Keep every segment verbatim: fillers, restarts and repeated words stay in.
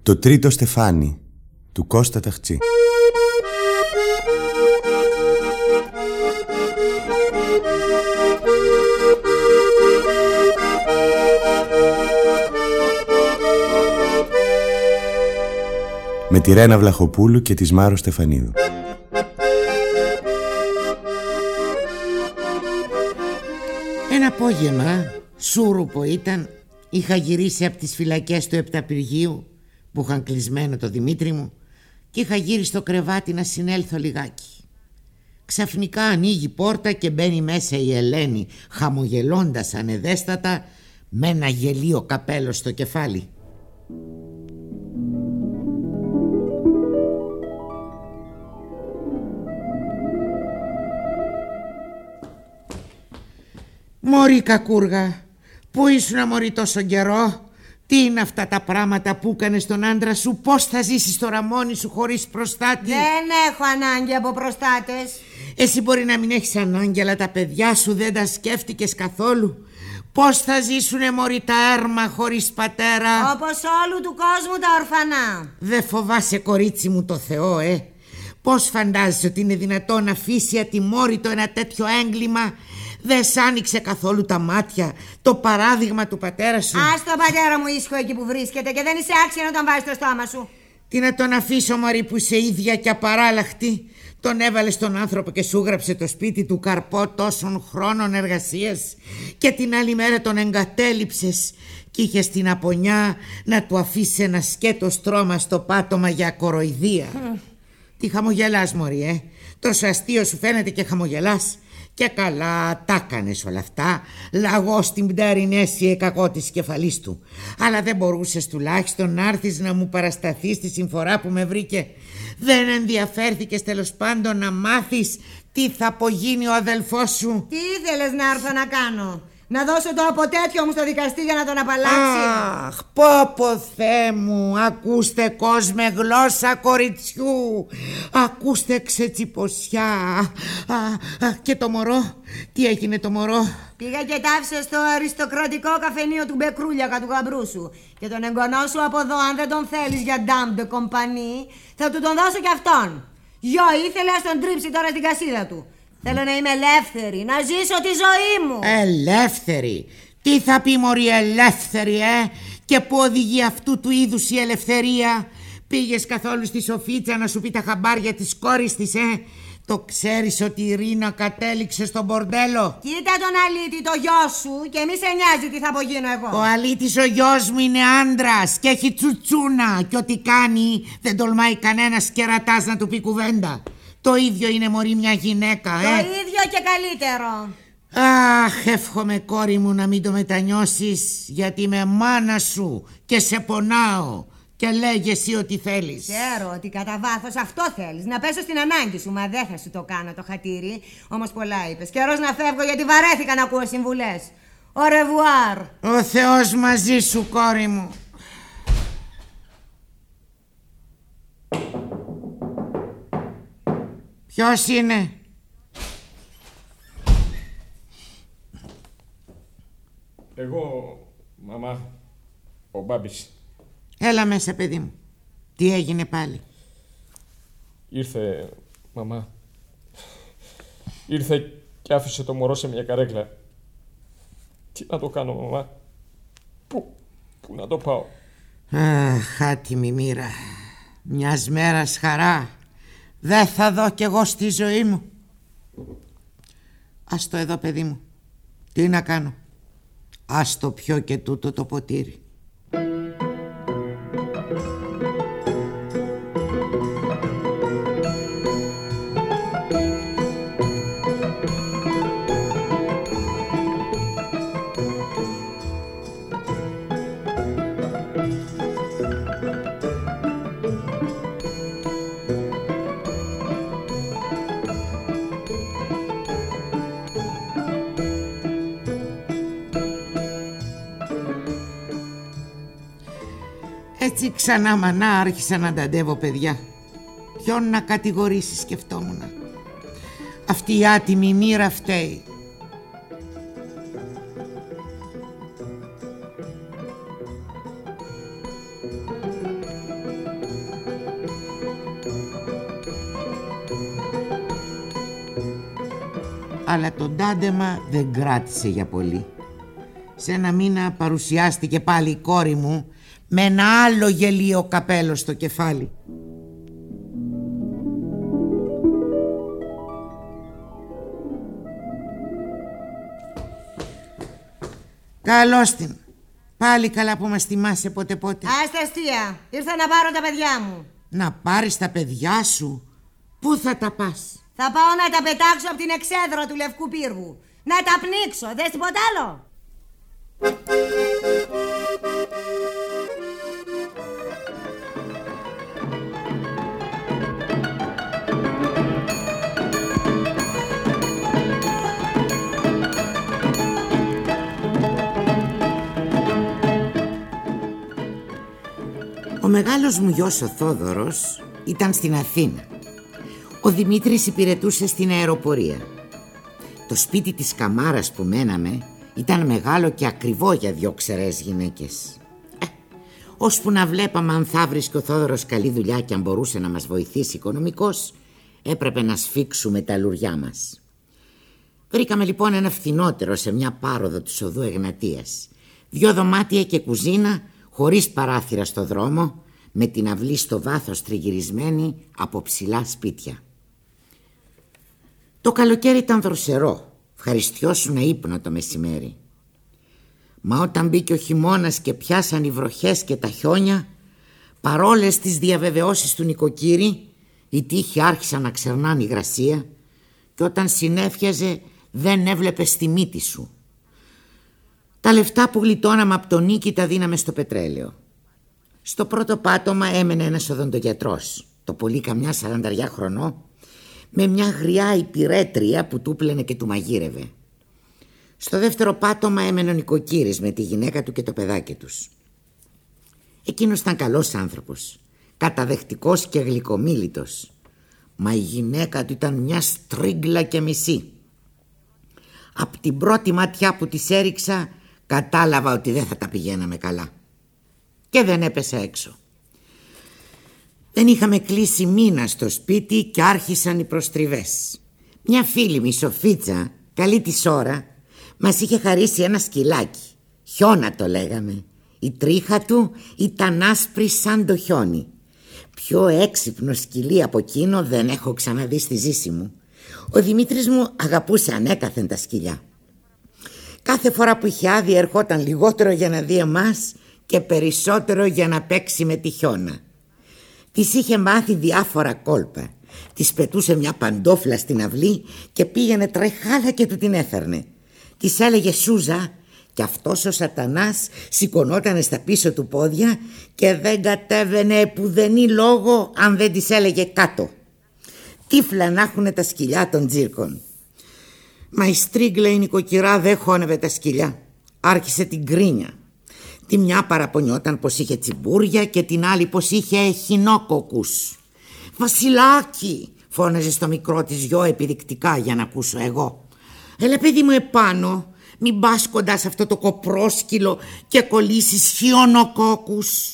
Το τρίτο στεφάνι του Κώστα Ταχτσή. Με τη Ρένα Βλαχοπούλου και τη Μάρο Στεφανίδου. Ένα απόγευμα, σούρουπο ήταν, είχα γυρίσει από τις φυλακές του Επταπυργείου που είχαν κλεισμένο το Δημήτρη μου και είχα γύρει στο κρεβάτι να συνέλθω λιγάκι. Ξαφνικά ανοίγει πόρτα και μπαίνει μέσα η Ελένη, χαμογελώντας ανεδέστατα, με ένα γελίο καπέλο στο κεφάλι. Μωρή κακούργα, πού ήσουν μωρή τόσο καιρό? Τι είναι αυτά τα πράγματα που έκανε στον άντρα σου? Πώς θα ζήσεις τώρα μόνη σου χωρίς προστάτη? Δεν έχω ανάγκη από προστάτες. Εσύ μπορεί να μην έχεις ανάγκη, αλλά τα παιδιά σου δεν τα σκέφτηκες καθόλου? Πώς θα ζήσουνε μωρή τα έρμα χωρίς πατέρα? Όπως όλου του κόσμου τα ορφανά. Δεν φοβάσαι κορίτσι μου το Θεό, ε? Πώς φαντάζεσαι ότι είναι δυνατόν να αφήσει ατιμόρυτο ένα τέτοιο έγκλημα? Δεν σ' άνοιξε καθόλου τα μάτια το παράδειγμα του πατέρα σου? Ας τον πατέρα μου ήσυχο εκεί που βρίσκεται και δεν είσαι άξιο να τον βάζεις στο στόμα σου. Τι να τον αφήσω μωρή που είσαι ίδια και απαράλλαχτη? Τον έβαλε στον άνθρωπο και σου γράψε το σπίτι του καρπό τόσων χρόνων εργασίας και την άλλη μέρα τον εγκατέλειψες και είχες την απονιά να του αφήσει ένα σκέτο στρώμα στο πάτωμα για κοροϊδία. Mm. Τι χαμογελάς μωρή, ε? Τόσο αστείο σου φαίνεται και χαμογελάς? Και καλά τα έκανες όλα αυτά, λαγώ στην πτέρινέση κακό της κεφαλής του. Αλλά δεν μπορούσες τουλάχιστον να έρθεις να μου παρασταθείς τη συμφορά που με βρήκε? Δεν ενδιαφέρθηκες τέλος πάντων να μάθεις τι θα απογίνει ο αδελφός σου? Τι ήθελες να έρθω να κάνω? Να δώσω το αποτέτιο μου στο δικαστή για να τον απαλλάξει? Αχ, πω πω Θεέ μου, ακούστε κόσμε γλώσσα κοριτσιού, ακούστε ξετσιποσιά. Α, α, και το μωρό, τι έγινε το μωρό? Πήγα και τάφησε στο αριστοκρατικό καφενείο του Μπεκρούλιακα του γαμπρού σου. Και τον εγγονό σου από εδώ, αν δεν τον θέλεις για dame de compagnie, θα του τον δώσω κι αυτόν. Γιο ήθελε, ας τον τρίψει τώρα στην κασίδα του. Θέλω να είμαι ελεύθερη, να ζήσω τη ζωή μου. Ελεύθερη? Τι θα πει μωρή ελεύθερη, ε? Και πού οδηγεί αυτού του είδους η ελευθερία? Πήγες καθόλου στη Σοφίτσα να σου πει τα χαμπάρια της κόρης της, ε? Το ξέρεις ότι η Ρίνα κατέληξε στο μπορντέλο? Κοίτα τον Αλήτη, το γιο σου, και μη σε νοιάζει τι θα απογίνω εγώ. Ο Αλήτης ο γιος μου είναι άντρας και έχει τσουτσούνα και ό,τι κάνει δεν τολμάει κανένας κερατάς να του πει κουβέντα. Το ίδιο είναι μωρή μια γυναίκα, ε? Το ίδιο και καλύτερο. Αχ, εύχομαι κόρη μου να μην το μετανιώσεις, γιατί είμαι μάνα σου και σε πονάω. Και λέγε εσύ ό,τι θέλεις. Ξέρω ότι κατά βάθος αυτό θέλεις, να πέσω στην ανάγκη σου. Μα δεν θα σου το κάνω το χατήρι. Όμως πολλά είπες. Καιρός να φεύγω γιατί βαρέθηκα να ακούω συμβουλές. Au revoir. Ο Θεός μαζί σου κόρη μου. Ποιος είναι? Εγώ, μαμά, ο Μπάμπης. Έλα μέσα παιδί μου. Τι έγινε πάλι? Ήρθε, μαμά. Ήρθε και άφησε το μωρό σε μια καρέκλα. Τι να το κάνω, μαμά? Πού, πού να το πάω? Αχ, άτιμη μοίρα. Μιας μέρας χαρά δεν θα δω κι εγώ στη ζωή μου. Ας το εδώ παιδί μου. Τι να κάνω? Ας το πιω και τούτο το ποτήρι. Έτσι ξανά μανά άρχισα να ταντεύω παιδιά. Ποιον να κατηγορήσει σκεφτόμουν. Αυτή η άτιμη μοίρα φταίει. Αλλά το ντάντεμα δεν κράτησε για πολύ. Σε ένα μήνα παρουσιάστηκε πάλι η κόρη μου με ένα άλλο γελίο καπέλο στο κεφάλι. Καλώς την. Πάλι καλά που μας θυμάσαι πότε πότε. Άστα αστεία. Ήρθα να πάρω τα παιδιά μου. Να πάρεις τα παιδιά σου? Πού θα τα πας? Θα πάω να τα πετάξω από την εξέδρα του Λευκού Πύργου. Να τα πνίξω, δες τίποτα άλλο? Ο μεγάλος μου γιος ο Θόδωρος ήταν στην Αθήνα. Ο Δημήτρης υπηρετούσε στην αεροπορία. Το σπίτι της καμάρας που μέναμε ήταν μεγάλο και ακριβό για δυο ξερές γυναίκες. Ε, ώσπου να βλέπαμε αν θα βρίσκε ο Θόδωρος καλή δουλειά και αν μπορούσε να μας βοηθήσει οικονομικώς, έπρεπε να σφίξουμε τα λουριά μας. Βρήκαμε λοιπόν ένα φθηνότερο σε μια πάροδο της οδού Εγνατίας. Δυο δωμάτια και κουζίνα, χωρίς παράθυρα στο δρόμο, με την αυλή στο βάθος τριγυρισμένη από ψηλά σπίτια. Το καλοκαίρι ήταν δροσερό, ευχαριστιώσουνα ύπνο το μεσημέρι. Μα όταν μπήκε ο χειμώνας και πιάσαν οι βροχές και τα χιόνια, παρόλες τις διαβεβαιώσεις του νοικοκύρη, οι τοίχοι άρχισαν να ξερνάνε υγρασία και όταν συνέφιαζε δεν έβλεπες τη μύτη σου. Τα λεφτά που γλιτώναμε από τον νίκη τα δίναμε στο πετρέλαιο. Στο πρώτο πάτωμα έμενε ένας οδοντογιατρός, το πολύ καμιά σαρανταριά χρονό, με μια γριά υπηρέτρια που του πλένε και του μαγείρευε. Στο δεύτερο πάτωμα έμενε ο νοικοκύρης με τη γυναίκα του και το παιδάκι τους. Εκείνος ήταν καλός άνθρωπος, καταδεχτικός και γλυκομίλητος, μα η γυναίκα του ήταν μια στρίγκλα και μισή. Απ' την πρώτη ματιά που της έριξα κατάλαβα ότι δεν θα τα πηγαίναμε καλά και δεν έπεσα έξω. Δεν είχαμε κλείσει μήνα στο σπίτι και άρχισαν οι προστριβές. Μια φίλη μου, η Σοφίτσα, καλή της ώρα, μας είχε χαρίσει ένα σκυλάκι. Χιώνα το λέγαμε. Η τρίχα του ήταν άσπρη σαν το χιόνι. Πιο έξυπνο σκυλί από εκείνο δεν έχω ξαναδεί στη ζήση μου. Ο Δημήτρης μου αγαπούσε ανέκαθεν τα σκυλιά. Κάθε φορά που είχε άδεια ερχόταν λιγότερο για να δει εμάς και περισσότερο για να παίξει με τη Χιώνα. Της είχε μάθει διάφορα κόλπα. Της πετούσε μια παντόφλα στην αυλή και πήγαινε τρεχάλα και του την έφερνε. Της έλεγε Σούζα και αυτός ο σατανάς σηκωνότανε στα πίσω του πόδια και δεν κατέβαινε επουδενή λόγο αν δεν της έλεγε κάτω. Τύφλα να έχουνε τα σκυλιά των τζίρκων. Μα η στρίγκλα η νοικοκυρά δεν χώνευε τα σκυλιά. Άρχισε την κρίνια. Τη μια παραπονιόταν πως είχε τσιμπούρια και την άλλη πως είχε χινόκοκους. «Βασιλάκι», φώναζε στο μικρό της γιο επιδεικτικά για να ακούσω εγώ. «Έλα παιδί μου επάνω, μην πας κοντά σε αυτό το κοπρόσκυλο και κολλήσεις χιονοκόκους».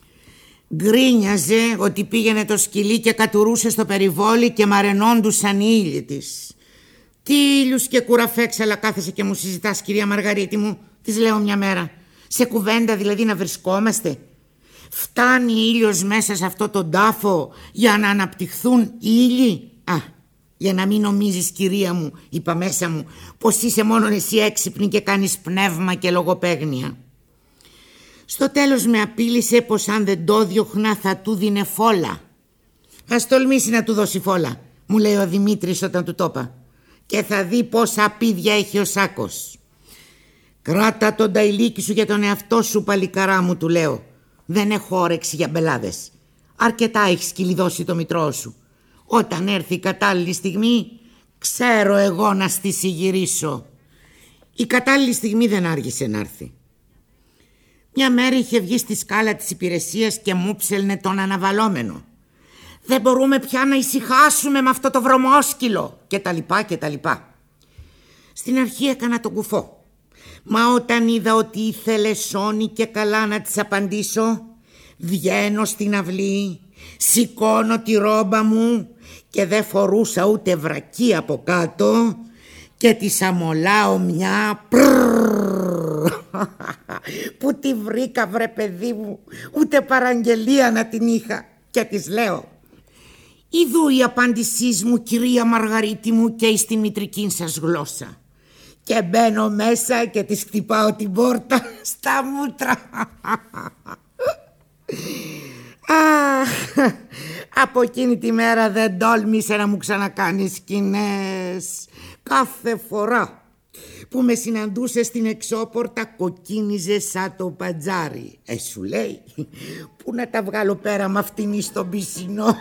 Γκρίνιαζε ότι πήγαινε το σκυλί και κατουρούσε στο περιβόλι και μαρενόντουσαν οι ήλιοι της. «Τι ήλιους και κουραφέξαλα κάθεσαι και μου συζητάς, κυρία Μαργαρίτη μου», της λέω μια μέρα. «Σε κουβέντα δηλαδή να βρισκόμαστε? Φτάνει ήλιος μέσα σε αυτό τον τάφο για να αναπτυχθούν οι ήλιοι? Α, για να μην νομίζεις, κυρία μου», είπα μέσα μου, «πως είσαι μόνο εσύ έξυπνη και κάνεις πνεύμα και λογοπαίγνια». Στο τέλος με απείλησε πως αν δεν το διώχνα θα του δίνε φόλα. «Ας τολμήσει να του δώσει φόλα», μου λέει ο Δημήτρης όταν του το είπα, «και θα δει πόσα πίδια έχει ο Σάκος». «Κράτα τον ταϊλίκι σου για τον εαυτό σου, παλικαρά μου», του λέω. «Δεν έχω όρεξη για μπελάδες. Αρκετά έχεις κυλιδώσει το μητρό σου. Όταν έρθει η κατάλληλη στιγμή, ξέρω εγώ να στη συγυρίσω». Η κατάλληλη στιγμή δεν άργησε να έρθει. Μια μέρα είχε βγει στη σκάλα της υπηρεσίας και μου ψέλνε τον αναβαλόμενο. «Δεν μπορούμε πια να ησυχάσουμε με αυτό το βρωμόσκυλο» και τα λοιπά και τα λοιπά. Στην αρχή έκανα τον κουφό. Μα όταν είδα ότι ήθελε σώνει και καλά να της απαντήσω, βγαίνω στην αυλή, σηκώνω τη ρόμπα μου και δεν φορούσα ούτε βρακί από κάτω και της αμολάω μια που τη βρήκα βρε παιδί μου, ούτε παραγγελία να την είχα, και της λέω: «Ιδού η απάντησή μου, κυρία Μαργαρίτη μου, και εις τη μητρική σας γλώσσα». Και μπαίνω μέσα και της χτυπάω την πόρτα στα μούτρα. Αχ, από εκείνη τη μέρα δεν τόλμησε να μου ξανακάνει σκηνές. Κάθε φορά που με συναντούσε στην εξώπορτα κοκκίνιζε σαν το πατζάρι. Ε, σου λέει, πού να τα βγάλω πέρα μ' αυτήν στον πισινό.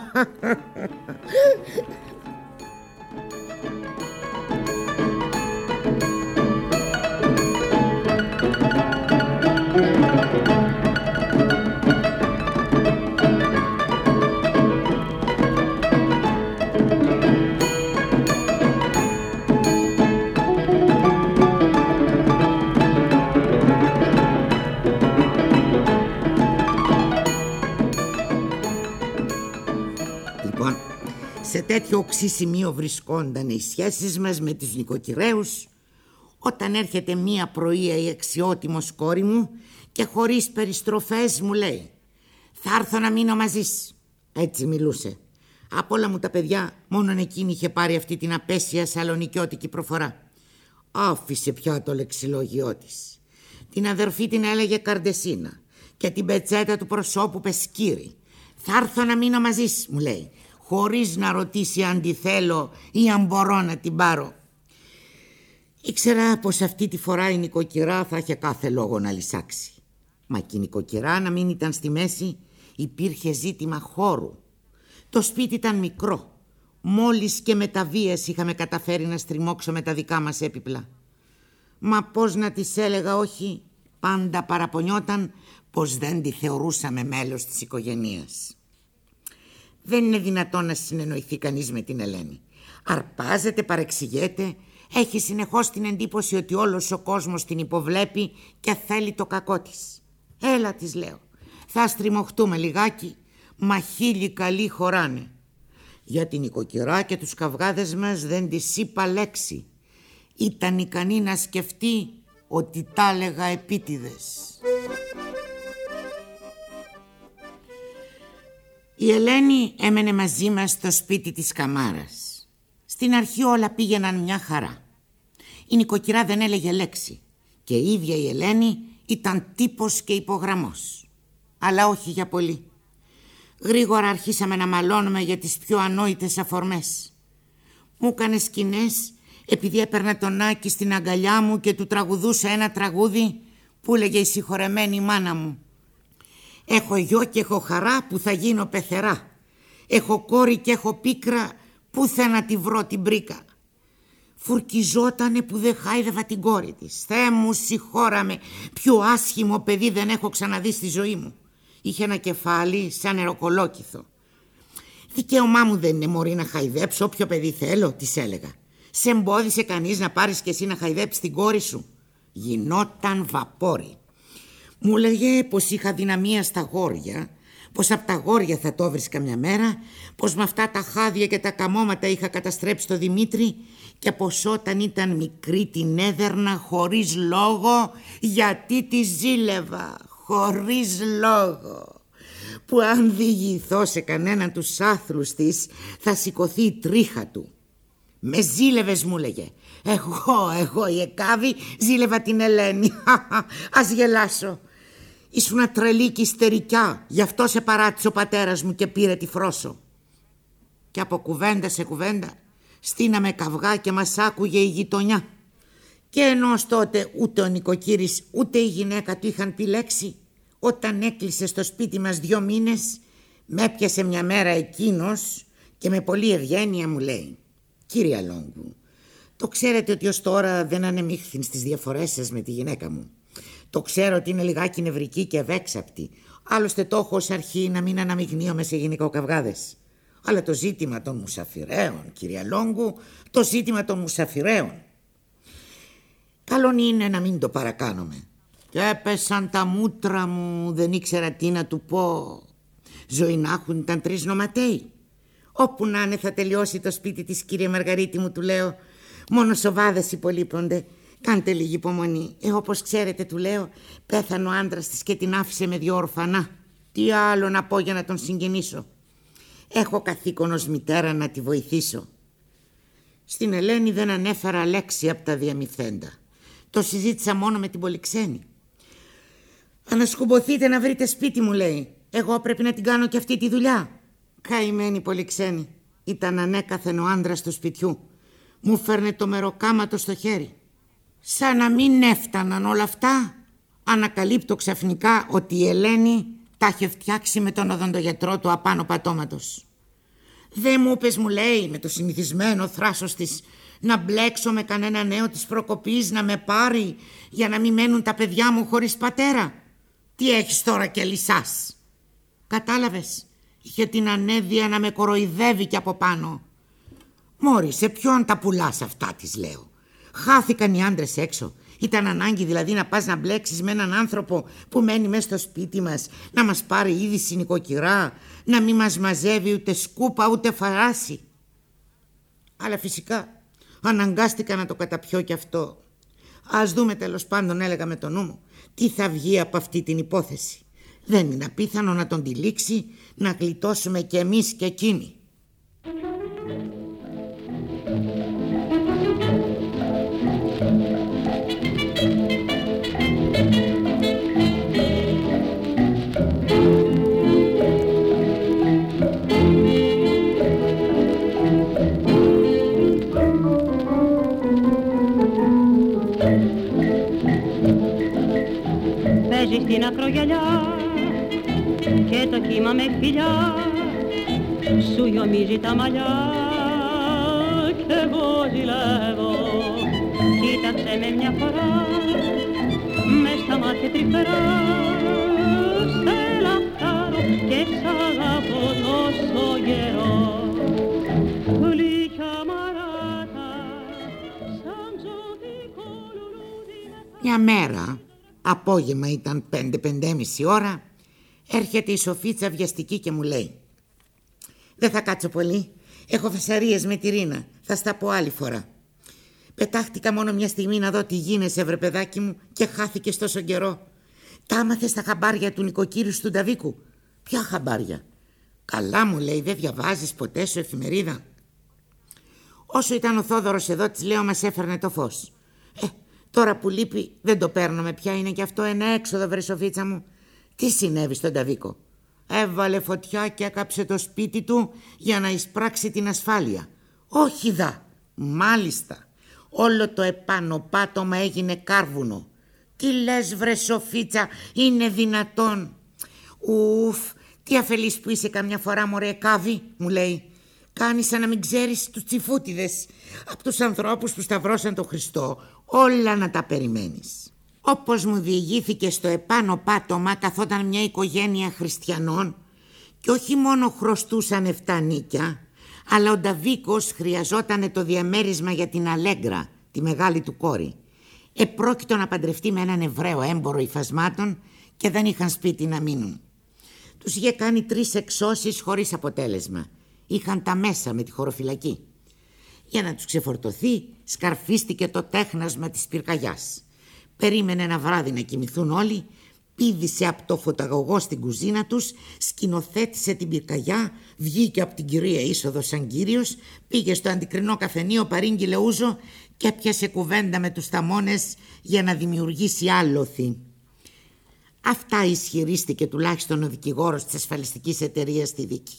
Σε τέτοιο οξύ σημείο βρισκόνταν οι σχέσεις μας με τους νοικοκυρέους, όταν έρχεται μία πρωία η αξιότιμος κόρη μου και χωρίς περιστροφές μου λέει: «Θα έρθω να μείνω μαζί σου». Έτσι μιλούσε. Από όλα μου τα παιδιά μόνον εκείνη είχε πάρει αυτή την απέσια σαλονικιώτικη προφορά. Άφησε πια το λεξιλόγιό της. Την αδερφή την έλεγε Καρντεσίνα και την πετσέτα του προσώπου Πεσκύρη. «Θα έρθω να μείνω μαζί σου», μου λέει, χωρίς να ρωτήσει αν τη θέλω ή αν μπορώ να την πάρω. Ήξερα πως αυτή τη φορά η νοικοκυρά θα είχε κάθε λόγο να λυσάξει. Μα και η νοικοκυρά να μην ήταν στη μέση, υπήρχε ζήτημα χώρου. Το σπίτι ήταν μικρό. Μόλις και με τα βίας είχαμε καταφέρει να στριμώξουμε τα δικά μας έπιπλα. Μα πώς να της έλεγα όχι, πάντα παραπονιόταν πως δεν τη θεωρούσαμε μέλος της οικογένειας. Δεν είναι δυνατόν να συνεννοηθεί κανείς με την Ελένη. Αρπάζεται, παρεξηγείται, έχει συνεχώς την εντύπωση ότι όλος ο κόσμος την υποβλέπει και θέλει το κακό της. Έλα, της λέω, θα στριμωχτούμε λιγάκι, μα χίλιοι καλοί χωράνε. Για την νοικοκυρά και τους καυγάδες μας δεν της είπα λέξη. Ήταν ικανή να σκεφτεί ότι τα έλεγα επίτηδες. Η Ελένη έμενε μαζί μας στο σπίτι της Καμάρας. Στην αρχή όλα πήγαιναν μια χαρά. Η νοικοκυρά δεν έλεγε λέξη και η ίδια η Ελένη ήταν τύπος και υπογραμμός. Αλλά όχι για πολύ. Γρήγορα αρχίσαμε να μαλώνουμε για τις πιο ανόητες αφορμές. Μου έκανε σκηνές επειδή έπαιρνα τον Άκη στην αγκαλιά μου και του τραγουδούσα ένα τραγούδι που έλεγε η συγχωρεμένη μάνα μου: «Έχω γιο και έχω χαρά που θα γίνω πεθερά. Έχω κόρη και έχω πίκρα που θα να τη βρω την πρίκα». Φουρκιζότανε που δεν χάιδευα την κόρη της. Θεέ μου συγχώραμε, πιο άσχημο παιδί δεν έχω ξαναδεί στη ζωή μου. Είχε ένα κεφάλι σαν νεροκολόκυθο. «Δικαίωμά μου δεν είναι μωρή να χαϊδέψω όποιο παιδί θέλω», της έλεγα. «Σε εμπόδισε κανείς να πάρεις κι εσύ να χαϊδέψεις την κόρη σου?» Γινόταν βαπόρι. Μου λέγε πως είχα δυναμία στα γόρια, πως απ' τα γόρια θα το βρίσκα μια μέρα, πως με αυτά τα χάδια και τα καμώματα είχα καταστρέψει το Δημήτρη και πως όταν ήταν μικρή την έδερνα χωρίς λόγο γιατί τη ζήλευα, χωρίς λόγο. Που αν διηγηθώ σε κανέναν τους άθλους της θα σηκωθεί η τρίχα του. «Με ζήλευες», μου λέγε. Εγώ, εγώ η Εκάβη ζήλευα την Ελένη. Ας γελάσω. Ήσουνα τρελή και ιστερικιά, γι' αυτό σε παράτησε ο πατέρας μου και πήρε τη Φρόσο. Και από κουβέντα σε κουβέντα στείναμε καυγά και μας άκουγε η γειτονιά. Και ενώ ως τότε ούτε ο νοικοκύρης ούτε η γυναίκα του είχαν πει λέξη, όταν έκλεισε στο σπίτι μας δυο μήνες, με έπιασε μια μέρα εκείνος και με πολλή ευγένεια μου λέει: «Κύριε Λόγκου, το ξέρετε ότι ως τώρα δεν ανεμίχθην στις διαφορές σας με τη γυναίκα μου. Το ξέρω ότι είναι λιγάκι νευρική και ευέξαπτη. Άλλωστε το έχω ως αρχή να μην αναμειγνύομαι σε γυναικοκαυγάδες. Αλλά το ζήτημα των μουσαφιρέων, κυρία Λόγκου, το ζήτημα των μουσαφιρέων. Καλόν είναι να μην το παρακάνουμε». Και έπεσαν τα μούτρα μου, δεν ήξερα τι να του πω. Ζωή να έχουν, ήταν τρεις νοματέοι. Όπου να είναι θα τελειώσει το σπίτι της, κύριε Μαργαρίτη μου, του λέω. Μόνο σοβάδες υπολείπονται. Κάντε λίγη υπομονή. Ε, όπως ξέρετε, του λέω, πέθανε ο άντρας της και την άφησε με δυο ορφανά. Τι άλλο να πω για να τον συγγενήσω. Έχω καθήκον ως μητέρα να τη βοηθήσω. Στην Ελένη δεν ανέφερα λέξη από τα διαμυθέντα. Το συζήτησα μόνο με την Πολυξένη. Ανασκουμποθείτε να βρείτε σπίτι, μου λέει. Εγώ πρέπει να την κάνω και αυτή τη δουλειά. Καημένη Πολυξένη. Ήταν ανέκαθεν ο άντρας του σπιτιού. Μου φέρνε το μεροκάματο στο χέρι. Σαν να μην έφταναν όλα αυτά, ανακαλύπτω ξαφνικά ότι η Ελένη τα είχε φτιάξει με τον οδοντογιατρό του απάνω πατώματος. Δεν μου είπες, μου λέει, με το συνηθισμένο θράσος της, να μπλέξω με κανένα νέο της προκοπής να με πάρει για να μην μένουν τα παιδιά μου χωρίς πατέρα. Τι έχεις τώρα και λυσάς? Κατάλαβες, είχε την ανέδεια να με κοροϊδεύει και από πάνω. Μόρι, σε ποιον τα πουλάς αυτά, της λέω. Χάθηκαν οι άντρες έξω. Ήταν ανάγκη δηλαδή να πας να μπλέξεις με έναν άνθρωπο που μένει μέσα στο σπίτι μας, να μας πάρει είδηση νοικοκυρά, να μην μας μαζεύει ούτε σκούπα ούτε φαράση. Αλλά φυσικά αναγκάστηκα να το καταπιώ κι αυτό. Ας δούμε, τέλος πάντων, έλεγα με το νου μου, τι θα βγει από αυτή την υπόθεση. Δεν είναι απίθανο να τον τυλίξει, να γλιτώσουμε κι εμείς και εκείνοι. Παίζει στην ακρογιαλιά και το κύμα με φιλιά σου γιομίζει τα μαλλιά και εγώ ζηλεύω. Κοίταξε με μια φορά μες στα μάτια τρυφερά, σε λαχτάρω και σ' αγαπώ τόσο καιρό. Γλυκιά μαράτα σαν ζωτικό λουλούδι. Μια μέρα, απόγευμα ήταν πέντε πεντέμιση ώρα, έρχεται η Σοφίτσα βιαστική και μου λέει: δεν θα κάτσω πολύ, έχω φασαρίες με τη Ρίνα, θα στα πω άλλη φορά. Πετάχτηκα μόνο μια στιγμή να δω τι γίνεσαι, βρε παιδάκι μου, και χάθηκες τόσο καιρό. Τα άμαθες τα χαμπάρια του νοικοκύριου του Νταβίκου? Ποια χαμπάρια? Καλά, μου λέει, δεν διαβάζεις ποτέ σου εφημερίδα? Όσο ήταν ο Θόδωρος εδώ, της λέω, μας έφερνε το φως. Ε, τώρα που λείπει δεν το παίρνουμε πια, είναι και αυτό ένα έξοδο, βρε Σοφίτσα μου. Τι συνέβη στον Νταβίκο? Έβαλε φωτιά και έκαψε το σπίτι του για να εισπράξει την ασφάλεια. Όχι δα, μάλιστα. Όλο το επάνω πάτωμα έγινε κάρβουνο. Τι λες, βρε Σοφίτσα, είναι δυνατόν? Ουφ, τι αφελής που είσαι καμιά φορά, μωρέ Κάβη, μου λέει. Κάνεις σαν να μην ξέρεις τους τσιφούτιδες. Από τους ανθρώπους που σταυρώσαν τον Χριστό, όλα να τα περιμένεις. Όπως μου διηγήθηκε, στο επάνω πάτωμα καθόταν μια οικογένεια χριστιανών και όχι μόνο χρωστούσαν εφτά νίκια, αλλά ο Νταβίκος χρειαζότανε το διαμέρισμα για την Αλέγκρα, τη μεγάλη του κόρη. Επρόκειτο να παντρευτεί με έναν Εβραίο έμπορο υφασμάτων και δεν είχαν σπίτι να μείνουν. Τους είχε κάνει τρεις εξώσεις χωρίς αποτέλεσμα. Είχαν τα μέσα με τη χωροφυλακή. Για να τους ξεφορτωθεί, σκαρφίστηκε το τέχνασμα της πυρκαγιάς. Περίμενε ένα βράδυ να κοιμηθούν όλοι, πήδησε από το φωταγωγό στην κουζίνα τους, σκηνοθέτησε την πυρκαγιά, βγήκε από την κυρία είσοδο σαν κύριος, πήγε στο αντικρινό καφενείο, παρήγγειλε ούζο και έπιασε κουβέντα με τους ταμώνες για να δημιουργήσει άλοθη. Αυτά ισχυρίστηκε τουλάχιστον ο δικηγόρος της ασφαλιστικής εταιρείας στη δίκη.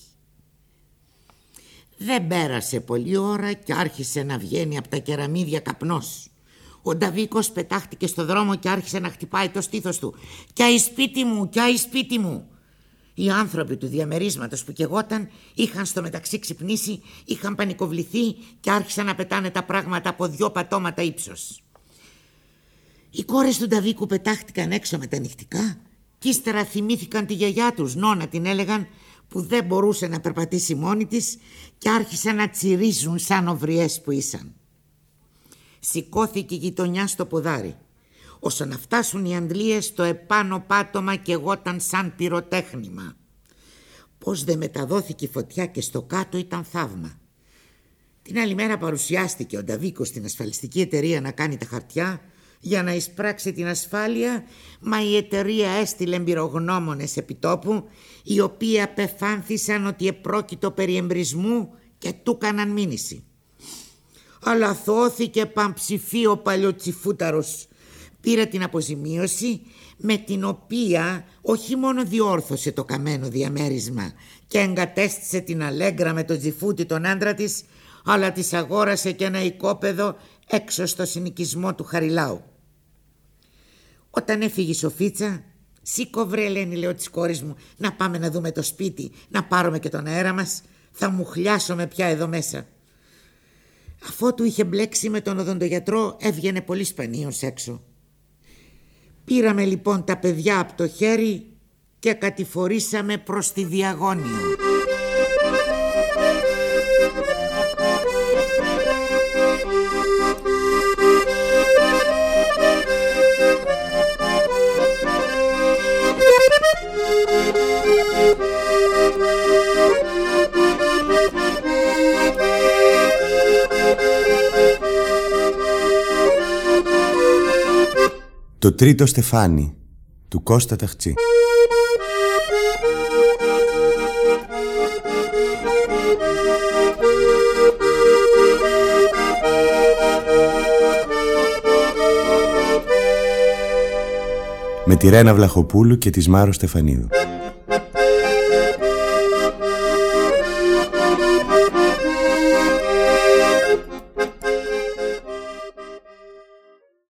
Δεν πέρασε πολλή ώρα και άρχισε να βγαίνει από τα κεραμίδια καπνός. Ο Νταβίκος πετάχτηκε στο δρόμο και άρχισε να χτυπάει το στήθος του. «Κι σπίτι μου, κι σπίτι μου!» Οι άνθρωποι του διαμερίσματος που καιγόταν είχαν στο μεταξύ ξυπνήσει, είχαν πανικοβληθεί και άρχισαν να πετάνε τα πράγματα από δυο πατώματα ύψος. Οι κόρες του Νταβίκου πετάχτηκαν έξω με τα νυχτικά και ύστερα θυμήθηκαν τη γιαγιά τους, Νόνα την έλεγαν, που δεν μπορούσε να περπατήσει μόνη της και άρχισαν να τσιρίζουν σαν οβριές που ήσαν. Σηκώθηκε η γειτονιά στο ποδάρι. Όσο να φτάσουν οι αντλίες, στο επάνω πάτωμα καιγόταν σαν πυροτέχνημα. Πώς δεν μεταδόθηκε η φωτιά και στο κάτω ήταν θαύμα. Την άλλη μέρα παρουσιάστηκε ο Νταβίκος στην ασφαλιστική εταιρεία να κάνει τα χαρτιά για να εισπράξει την ασφάλεια, μα η εταιρεία έστειλε εμπειρογνώμονες επιτόπου, οι οποίοι απεφάνθησαν ότι επρόκειτο περί εμπρισμού και του κάναν μήνυση. Αλλά θώθηκε πανψηφί ο παλιοτσιφούταρος. Πήρε την αποζημίωση, με την οποία όχι μόνο διόρθωσε το καμένο διαμέρισμα και εγκατέστησε την Αλέγκρα με τον Τζιφούτη τον άντρα της, αλλά της αγόρασε και ένα οικόπεδο έξω στο συνοικισμό του Χαριλάου. Όταν έφυγε η Σοφίτσα, «Σήκω βρε, Ελένη», λέω της κόρης μου, «να πάμε να δούμε το σπίτι, να πάρουμε και τον αέρα μας, θα μου χλιάσουμε πια εδώ μέσα». Αφότου είχε μπλέξει με τον οδοντογιατρό, έβγαινε πολύ σπανίως έξω. Πήραμε λοιπόν τα παιδιά από το χέρι και κατηφορήσαμε προς τη Διαγώνιο. Το τρίτο στεφάνι του Κώστα Ταχτσή. Με τη Ρένα Βλαχοπούλου και της Μάρο Στεφανίδου.